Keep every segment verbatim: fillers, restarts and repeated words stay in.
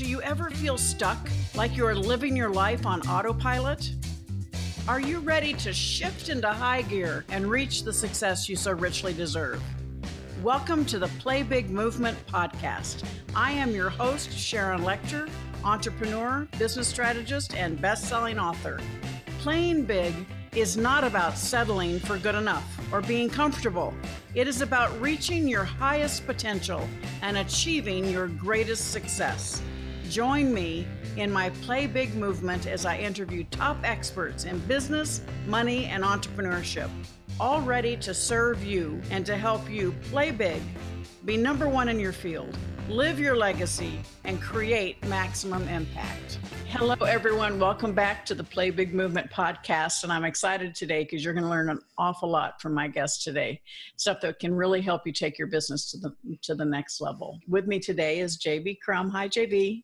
Do you ever feel stuck, like you're living your life on autopilot? Are you ready to shift into high gear and reach the success you so richly deserve? Welcome to the Play Big Movement podcast. I am your host, Sharon Lechter, entrepreneur, business strategist, and best-selling author. Playing big is not about settling for good enough or being comfortable. It is about reaching your highest potential and achieving your greatest success. Join me in my Play Big movement as I interview top experts in business, money, and entrepreneurship, all ready to serve you and to help you play big, be number one in your field, live your legacy, and create maximum impact. Hello, everyone. Welcome back to the Play Big Movement podcast. And I'm excited today because you're going to learn an awful lot from my guest today, stuff that can really help you take your business to the, to the next level. With me today is J B Crum. Hi, J B.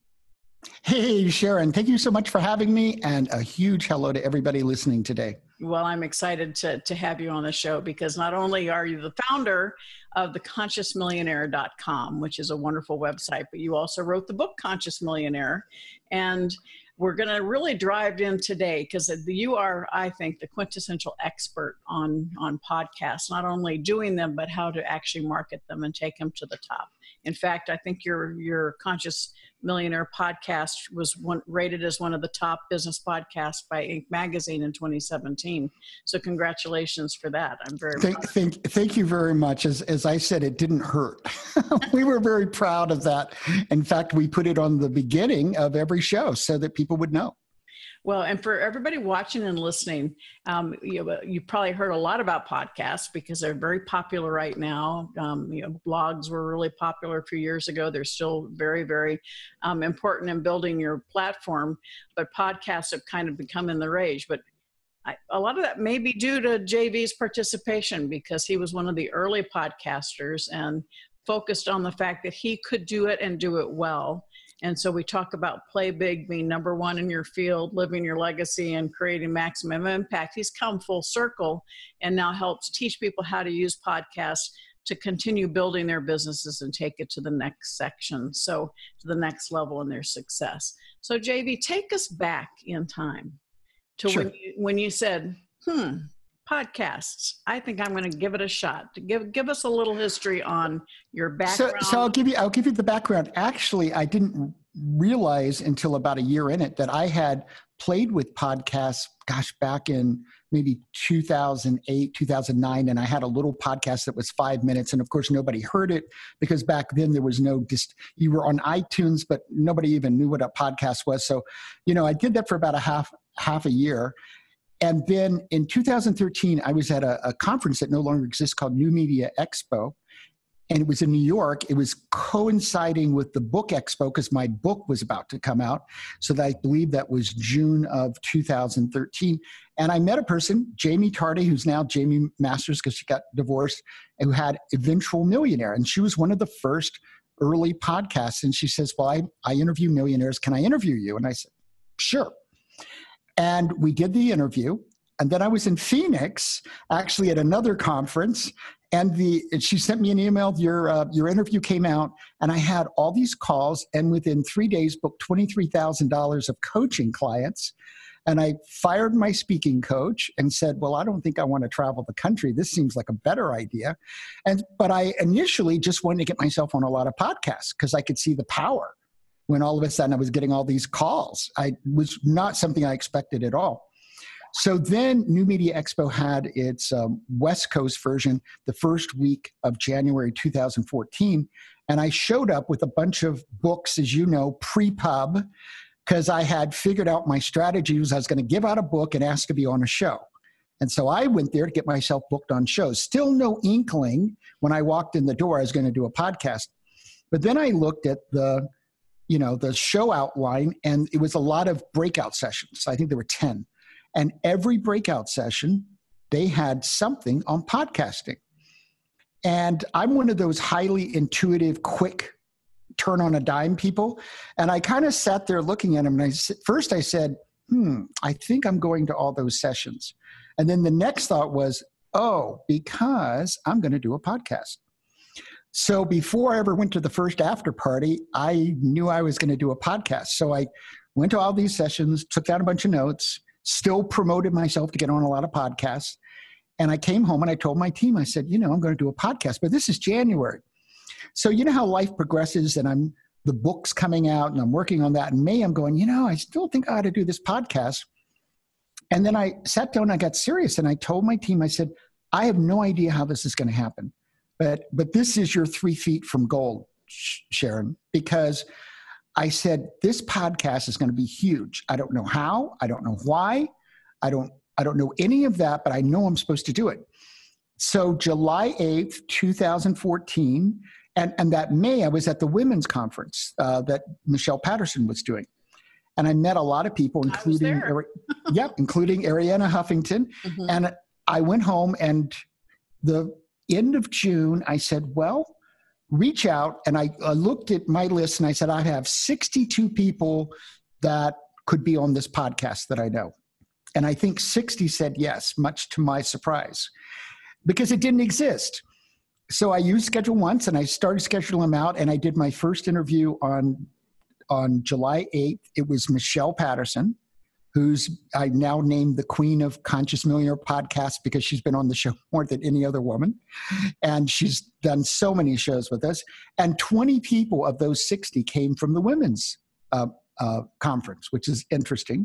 Hey, Sharon. Thank you so much for having me, and a huge hello to everybody listening today. Well, I'm excited to, to have you on the show because not only are you the founder of the conscious millionaire dot com, which is a wonderful website, but you also wrote the book Conscious Millionaire. And we're going to really drive in today because you are, I think, the quintessential expert on, on podcasts, not only doing them, but how to actually market them and take them to the top. In fact, I think your your Conscious Millionaire podcast was one, rated as one of the top business podcasts by Inc magazine in twenty seventeen. So congratulations for that. I'm very thank, proud. Thank, thank you very much. As, as I said, it didn't hurt. We were very proud of that. In fact, we put it on the beginning of every show so that people would know. Well, and for everybody watching and listening, um, you, you've probably heard a lot about podcasts because they're very popular right now. Um, you know, blogs were really popular a few years ago. They're still very, very um, important in building your platform, but podcasts have kind of become in the rage. But I, a lot of that may be due to J V's participation because he was one of the early podcasters and focused on the fact that he could do it and do it well. And so we talk about play big, being number one in your field, living your legacy, and creating maximum impact. He's come full circle and now helps teach people how to use podcasts to continue building their businesses and take it to the next section, so to the next level in their success. So J V, take us back in time to Sure. when you, when you said, hmm, podcasts. I think I'm going to give it a shot. Give give us a little history on your background. So, so I'll give you I'll give you the background. Actually, I didn't realize until about a year in it that I had played with podcasts, gosh, back in maybe two thousand eight, two thousand nine, and I had a little podcast that was five minutes, and of course nobody heard it because back then there was no dist- you were on iTunes, but nobody even knew what a podcast was. So, you know, I did that for about a half half a year. And then in two thousand thirteen, I was at a, a conference that no longer exists called New Media Expo. And it was in New York. It was coinciding with the Book Expo because my book was about to come out. So that I believe that was June of two thousand thirteen. And I met a person, Jamie Tardy, who's now Jamie Masters because she got divorced, who had Eventual Millionaire. And she was one of the first early podcasts. And she says, well, I, I interview millionaires. Can I interview you? And I said, sure. And we did the interview. And then I was in Phoenix, actually at another conference. And the and she sent me an email. Your uh, your interview came out, and I had all these calls. And within three days, booked twenty-three thousand dollars of coaching clients. And I fired my speaking coach and said, "Well, I don't think I want to travel the country. This seems like a better idea." And but I initially just wanted to get myself on a lot of podcasts because I could see the power. When all of a sudden I was getting all these calls. I was not something I expected at all. So then New Media Expo had its um, West Coast version the first week of January two thousand fourteen. And I showed up with a bunch of books, as you know, pre-pub, because I had figured out my strategy was I was going to give out a book and ask to be on a show. And so I went there to get myself booked on shows. Still no inkling when I walked in the door I was going to do a podcast. But then I looked at the you know, the show outline, and it was a lot of breakout sessions. I think there were ten. And every breakout session, they had something on podcasting. And I'm one of those highly intuitive, quick turn on a dime people. And I kind of sat there looking at them. And I, first I said, hmm, I think I'm going to all those sessions. And then the next thought was, oh, because I'm going to do a podcast. So before I ever went to the first after party, I knew I was going to do a podcast. So I went to all these sessions, took down a bunch of notes, still promoted myself to get on a lot of podcasts. And I came home and I told my team, I said, you know, I'm going to do a podcast, but this is January. So you know how life progresses, and I'm the book's coming out and I'm working on that. In May, I'm going, you know, I still think I ought to do this podcast. And then I sat down and I got serious and I told my team, I said, I have no idea how this is going to happen, but, but this is your three feet from gold, Sharon, because I said, this podcast is going to be huge. I don't know how, I don't know why, I don't, I don't know any of that, but I know I'm supposed to do it. So July eighth, two thousand fourteen, and, and that May, I was at the women's conference uh, that Michelle Patterson was doing. And I met a lot of people, including, Ari- yep, including Arianna Huffington. Mm-hmm. And I went home, and the end of June, I said, well, reach out. And I, I looked at my list and I said, I have sixty-two people that could be on this podcast that I know. And I think sixty said yes, much to my surprise, because it didn't exist. So I used Schedule Once and I started scheduling them out, and I did my first interview on, on July eighth. It was Michelle Patterson, who's I now named the queen of Conscious Millionaire podcasts because she's been on the show more than any other woman. And she's done so many shows with us. And twenty people of those sixty came from the women's uh, uh, conference, which is interesting.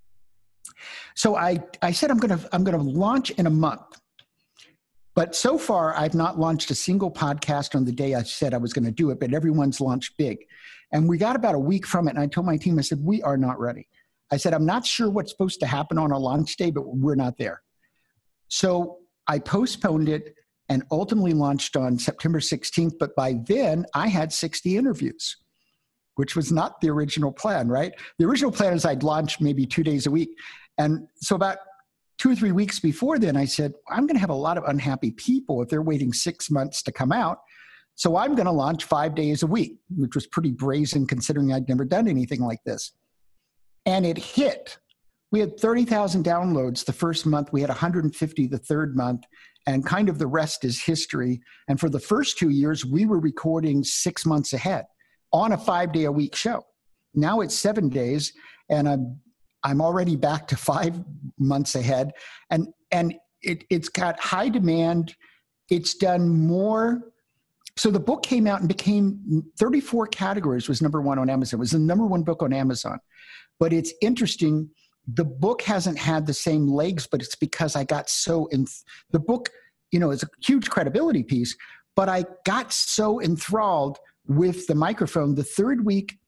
So I, I said, I'm going to, I'm going to launch in a month. But so far, I've not launched a single podcast on the day I said I was going to do it, but everyone's launched big. And we got about a week from it. And I told my team, I said, we are not ready. I said, I'm not sure what's supposed to happen on a launch day, but we're not there. So I postponed it and ultimately launched on September sixteenth. But by then I had sixty interviews, which was not the original plan, right? The original plan is I'd launch maybe two days a week. And so about two or three weeks before then, I said, I'm going to have a lot of unhappy people if they're waiting six months to come out. So I'm going to launch five days a week, which was pretty brazen considering I'd never done anything like this. And it hit. We had thirty thousand downloads the first month. We had one hundred fifty the third month. And kind of the rest is history. And for the first two years, we were recording six months ahead on a five-day-a-week show. Now it's seven days, and I'm I'm already back to five months ahead. And and it, it's got high demand. It's done more. So the book came out and became thirty-four categories, was number one on Amazon. It was the number one book on Amazon. But it's interesting. The book hasn't had the same legs, but it's because I got so in the book, you know, is a huge credibility piece, but I got so enthralled with the microphone. The third week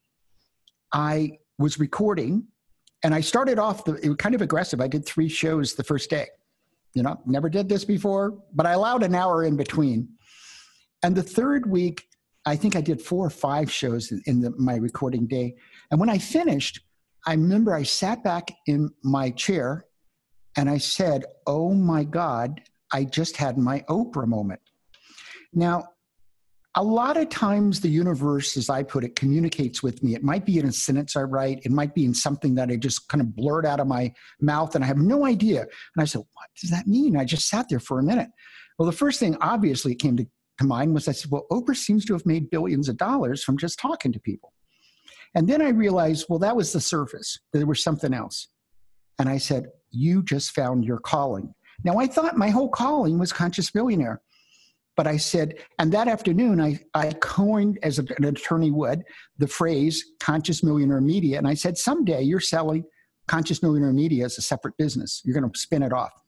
I was recording, and I started off the, it was kind of aggressive. I did three shows the first day. You know, never did this before, but I allowed an hour in between. And the third week, I think I did four or five shows in, in the, my recording day. And when I finished, I remember I sat back in my chair and I said, oh my God, I just had my Oprah moment. Now, a lot of times the universe, as I put it, communicates with me. It might be in a sentence I write. It might be in something that I just kind of blurt out of my mouth and I have no idea. And I said, what does that mean? I just sat there for a minute. Well, the first thing obviously came to, to mind was I said, well, Oprah seems to have made billions of dollars from just talking to people. And then I realized, well, that was the surface. There was something else. And I said, you just found your calling. Now, I thought my whole calling was Conscious Millionaire. But I said, and that afternoon, I, I coined, as an attorney would, the phrase Conscious Millionaire Media. And I said, someday you're selling Conscious Millionaire Media as a separate business. You're going to spin it off.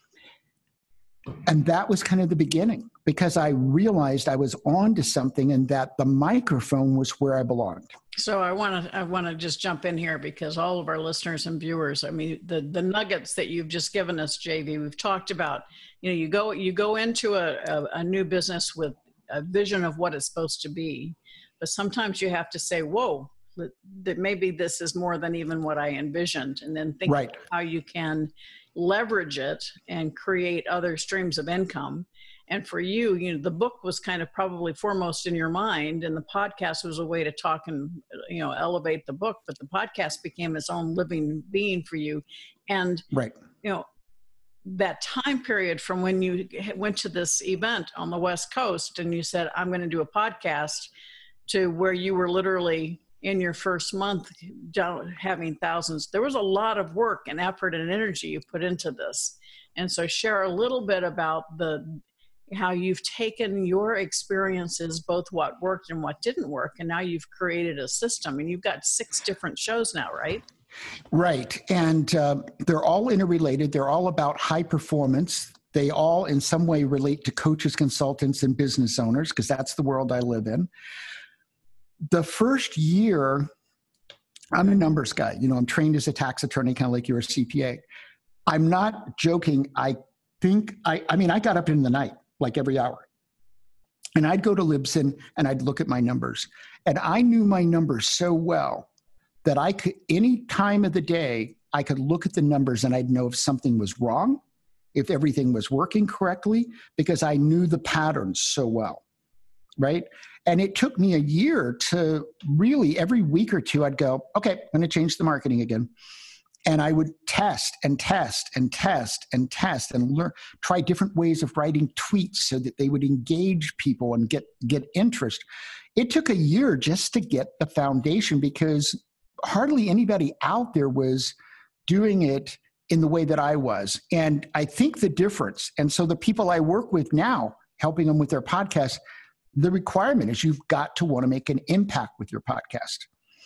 And that was kind of the beginning, because I realized I was on to something and that the microphone was where I belonged. So I want to I want to just jump in here, because all of our listeners and viewers, I mean, the the nuggets that you've just given us, J V, we've talked about, you know, you go you go into a, a, a new business with a vision of what it's supposed to be, but sometimes you have to say, whoa, that, that maybe this is more than even what I envisioned, and then think right. about how you can leverage it and create other streams of income. And for you, you know, the book was kind of probably foremost in your mind, and the podcast was a way to talk and, you know, elevate the book, but the podcast became its own living being for you. And, right. you know, that time period from when you went to this event on the West Coast and you said, I'm going to do a podcast, to where you were literally in your first month having thousands. There was a lot of work and effort and energy you put into this. And so share a little bit about the how you've taken your experiences, both what worked and what didn't work, and now you've created a system, and you've got six different shows now, right? Right. And uh, they're all interrelated. They're all about high performance. They all in some way relate to coaches, consultants, and business owners, because that's the world I live in. The first year, I'm a numbers guy. You know, I'm trained as a tax attorney, kind of like you're a C P A. I'm not joking. I think, I, I mean, I got up in the night, like every hour. And I'd go to Libsyn and I'd look at my numbers. And I knew my numbers so well that I could, any time of the day, I could look at the numbers and I'd know if something was wrong, if everything was working correctly, because I knew the patterns so well, right? And it took me a year to really, every week or two, I'd go, okay, I'm going to change the marketing again. And I would test and test and test and test and learn, try different ways of writing tweets so that they would engage people and get, get interest. It took a year just to get the foundation, because hardly anybody out there was doing it in the way that I was. And I think the difference, and so the people I work with now, helping them with their podcast, the requirement is you've got to want to make an impact with your podcast.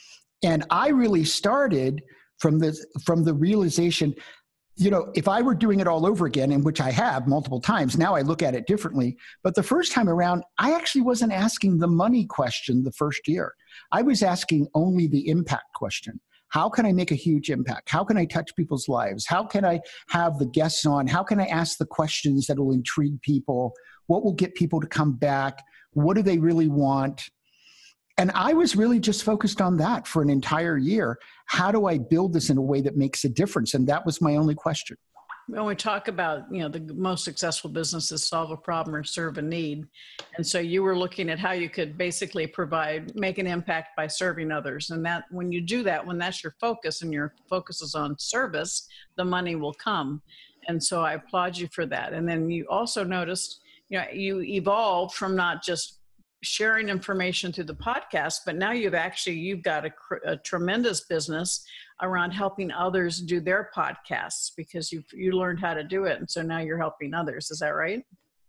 And I really started from the, from the realization, you know, if I were doing it all over again, in which I have multiple times, now I look at it differently. But the first time around, I actually wasn't asking the money question the first year. I was asking only the impact question. How can I make a huge impact? How can I touch people's lives? How can I have the guests on? How can I ask the questions that will intrigue people? What will get people to come back? What do they really want? And I was really just focused on that for an entire year. How do I build this in a way that makes a difference? And that was my only question. When we talk about, you know, the most successful businesses solve a problem or serve a need. And so you were looking at how you could basically provide, make an impact by serving others. And that when you do that, when that's your focus and your focus is on service, the money will come. And so I applaud you for that. And then you also noticed, you know, you evolved from not just sharing information through the podcast, but now you've actually, you've got a, a tremendous business around helping others do their podcasts, because you you learned how to do it. And so now you're helping others. Is that right?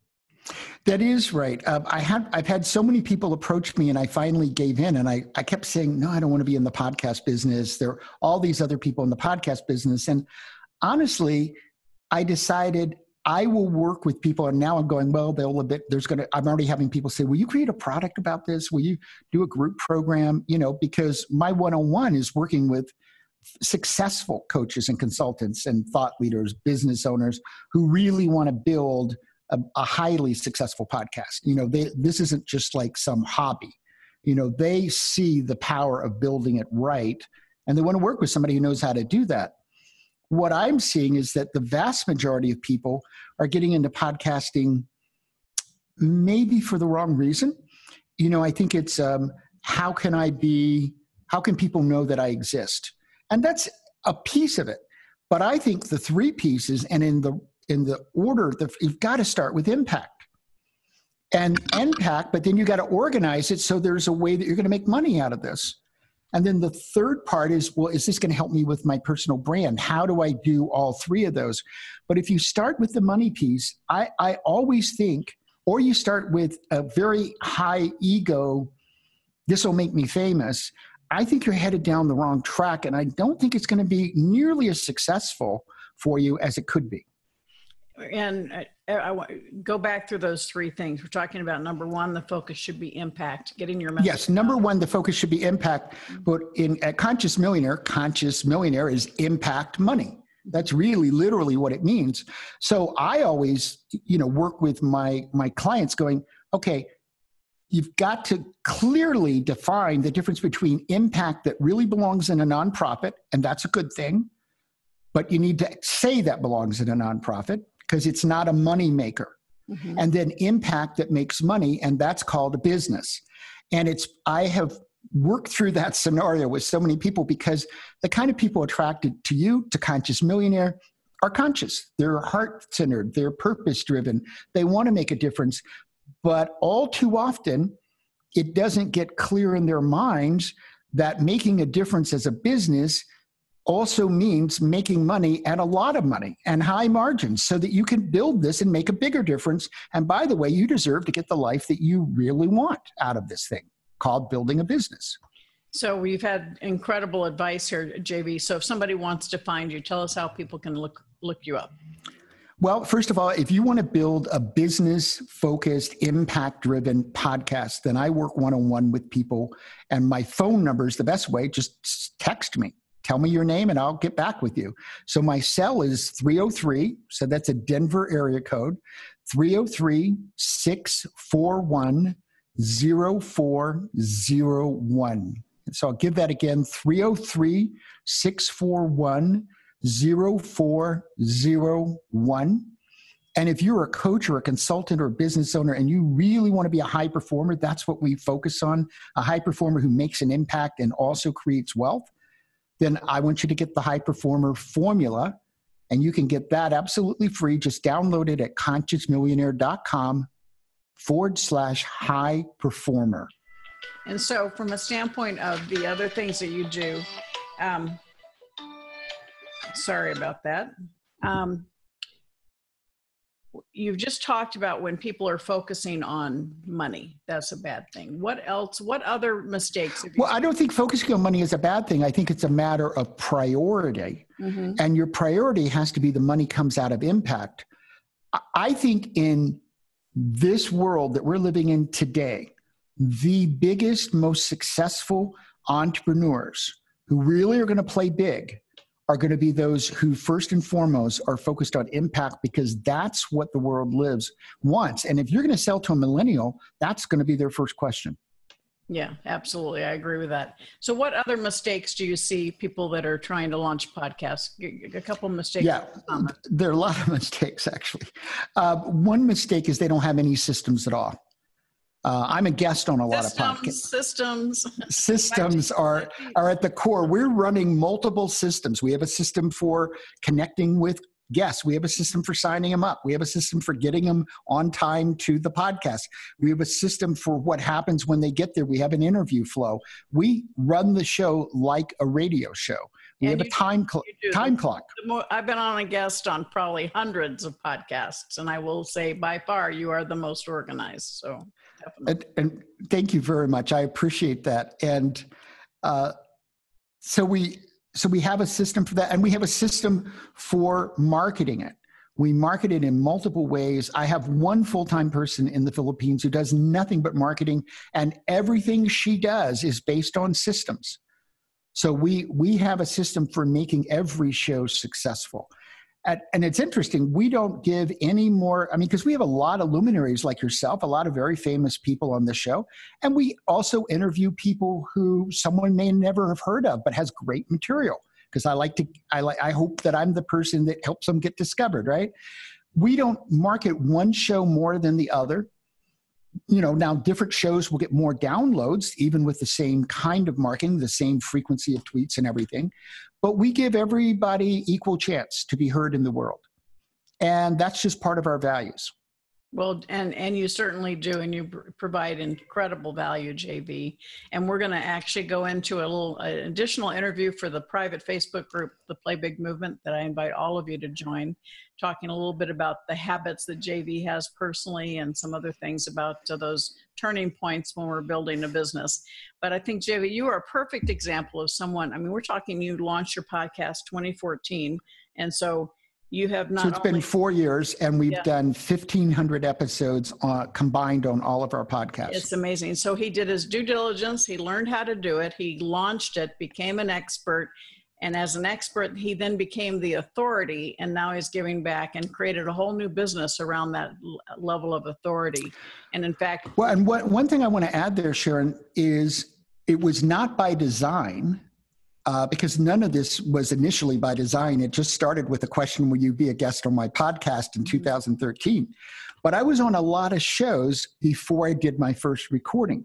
That is right. Um, I have, I've had so many people approach me, and I finally gave in, and I, I kept saying, no, I don't want to be in the podcast business. There are all these other people in the podcast business. And honestly, I decided I will work with people. And now I'm going, well, they'll a bit, there's going to, I'm already having people say, will you create a product about this? Will you do a group program? You know, because my one-on-one is working with successful coaches and consultants and thought leaders, business owners who really want to build a, a highly successful podcast. You know, they, this isn't just like some hobby. You know, they see the power of building it right, and they want to work with somebody who knows how to do that. What I'm seeing is that the vast majority of people are getting into podcasting maybe for the wrong reason. You know, I think it's um, how can I be, how can people know that I exist? And that's a piece of it. But I think the three pieces, and in the in the order, the, you've got to start with impact. And impact, but then you got to organize it so there's a way that you're going to make money out of this. And then the third part is, well, is this going to help me with my personal brand? How do I do all three of those? But if you start with the money piece, I, I always think, or you start with a very high ego, this will make me famous, I think you're headed down the wrong track. And I don't think it's going to be nearly as successful for you as it could be. And I, I want to go back through those three things. We're talking about number one, the focus should be impact, getting your message. Yes, number one, the focus should be impact. But in at Conscious Millionaire, Conscious Millionaire is impact money. That's really literally what it means. So I always, you know, work with my my clients going, okay, you've got to clearly define the difference between impact that really belongs in a nonprofit, and that's a good thing, but you need to say that belongs in a nonprofit, because it's not a money maker. Mm-hmm. And then impact that makes money, and that's called a business. And it's, I have worked through that scenario with so many people, because the kind of people attracted to you, to Conscious Millionaire, are conscious. They're heart-centered. They're purpose-driven. They want to make a difference. But all too often, it doesn't get clear in their minds that making a difference as a business also means making money and a lot of money and high margins so that you can build this and make a bigger difference. And by the way, you deserve to get the life that you really want out of this thing called building a business. So we've had incredible advice here, J V. So if somebody wants to find you, tell us how people can look look you up. Well, first of all, if you want to build a business-focused, impact-driven podcast, then I work one-on-one with people. And my phone number is the best way. Just text me. Tell me your name and I'll get back with you. So my cell is three oh three, so that's a Denver area code, three oh three, six four one, oh four oh one. So I'll give that again, three oh three, six four one, oh four oh one. And if you're a coach or a consultant or a business owner and you really want to be a high performer, that's what we focus on, a high performer who makes an impact and also creates wealth, then I want you to get the High Performer Formula, and you can get that absolutely free. Just download it at consciousmillionaire.com forward slash high performer. And so from a standpoint of the other things that you do, um, sorry about that. Um, you've just talked about when people are focusing on money, that's a bad thing. What else, what other mistakes? Have you well, I don't think focusing on money is a bad thing. I think it's a matter of priority. Mm-hmm. And your priority has to be the money comes out of impact. I think in this world that we're living in today, the biggest, most successful entrepreneurs who really are going to play big are going to be those who first and foremost are focused on impact, because that's what the world lives wants. And if you're going to sell to a millennial, that's going to be their first question. Yeah, absolutely. I agree with that. So what other mistakes do you see people that are trying to launch podcasts? A couple of mistakes. Yeah, there are a lot of mistakes, actually. Uh, one mistake is they don't have any systems at all. Uh, I'm a guest on a lot systems, of podcasts. Systems. Systems are, are at the core. We're running multiple systems. We have a system for connecting with guests. We have a system for signing them up. We have a system for getting them on time to the podcast. We have a system for what happens when they get there. We have an interview flow. We run the show like a radio show. We and have a time, cl- time clock. The more, I've been on a guest on probably hundreds of podcasts, and I will say by far you are the most organized. So. And, and thank you very much. I appreciate that. And uh, so we so we have a system for that, and we have a system for marketing it. We market it in multiple ways. I have one full-time person in the Philippines who does nothing but marketing, and everything she does is based on systems. So we we have a system for making every show successful. At, and it's interesting, we don't give any more, I mean, because we have a lot of luminaries like yourself, a lot of very famous people on the show. And we also interview people who someone may never have heard of, but has great material. Because I like to, I like, I hope that I'm the person that helps them get discovered, right? We don't market one show more than the other. You know, now different shows will get more downloads, even with the same kind of marketing, the same frequency of tweets and everything. But we give everybody equal chance to be heard in the world. And that's just part of our values. Well, and, and you certainly do, and you provide incredible value, J V. And we're going to actually go into a little an additional interview for the private Facebook group, the Play Big Movement, that I invite all of you to join, talking a little bit about the habits that J V has personally and some other things about uh, those turning points when we're building a business. But I think, J V, you are a perfect example of someone. I mean, we're talking, you launched your podcast twenty fourteen. And so you have not. So it's only, been four years, and we've yeah. done fifteen hundred episodes uh, combined on all of our podcasts. It's amazing. So he did his due diligence. He learned how to do it. He launched it, became an expert. And as an expert, he then became the authority. And now he's giving back and created a whole new business around that l- level of authority. And in fact. Well, and what, one thing I want to add there, Sharon, is it was not by design. Uh, because none of this was initially by design. It just started with a question, will you be a guest on my podcast in two thousand thirteen? But I was on a lot of shows before I did my first recording.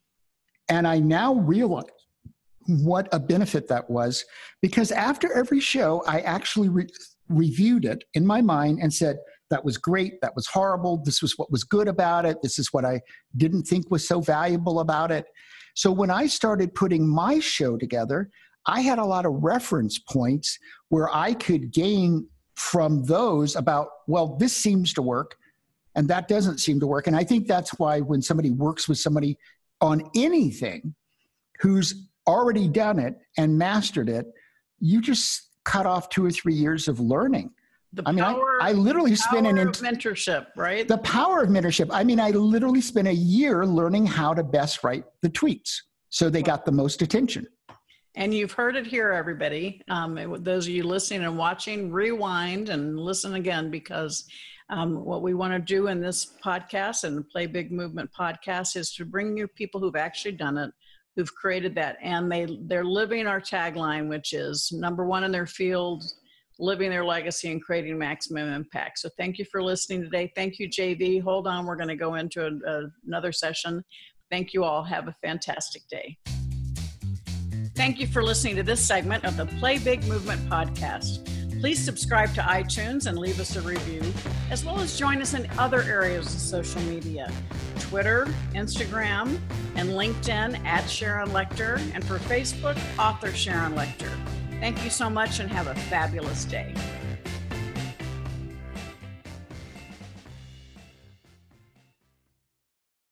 And I now realize what a benefit that was, because after every show, I actually re- reviewed it in my mind and said, that was great, that was horrible, this was what was good about it, this is what I didn't think was so valuable about it. So when I started putting my show together, I had a lot of reference points where I could gain from those about, well, this seems to work and that doesn't seem to work. And I think that's why when somebody works with somebody on anything who's already done it and mastered it, you just cut off two or three years of learning. The I mean, power, I, I literally spent an ent- mentorship, right? The power of mentorship. I mean, I literally spent a year learning how to best write the tweets so they got the most attention. And you've heard it here, everybody. Um, those of you listening and watching, rewind and listen again, because um, what we want to do in this podcast and the Play Big Movement podcast is to bring you people who've actually done it, who've created that, and they, they're living our tagline, which is number one in their field, living their legacy and creating maximum impact. So thank you for listening today. Thank you, J V. Hold on, we're going to go into a, a, another session. Thank you all. Have a fantastic day. Thank you for listening to this segment of the Play Big Movement podcast. Please subscribe to iTunes and leave us a review, as well as join us in other areas of social media, Twitter, Instagram, and LinkedIn at Sharon Lechter, and for Facebook, author Sharon Lechter. Thank you so much and have a fabulous day.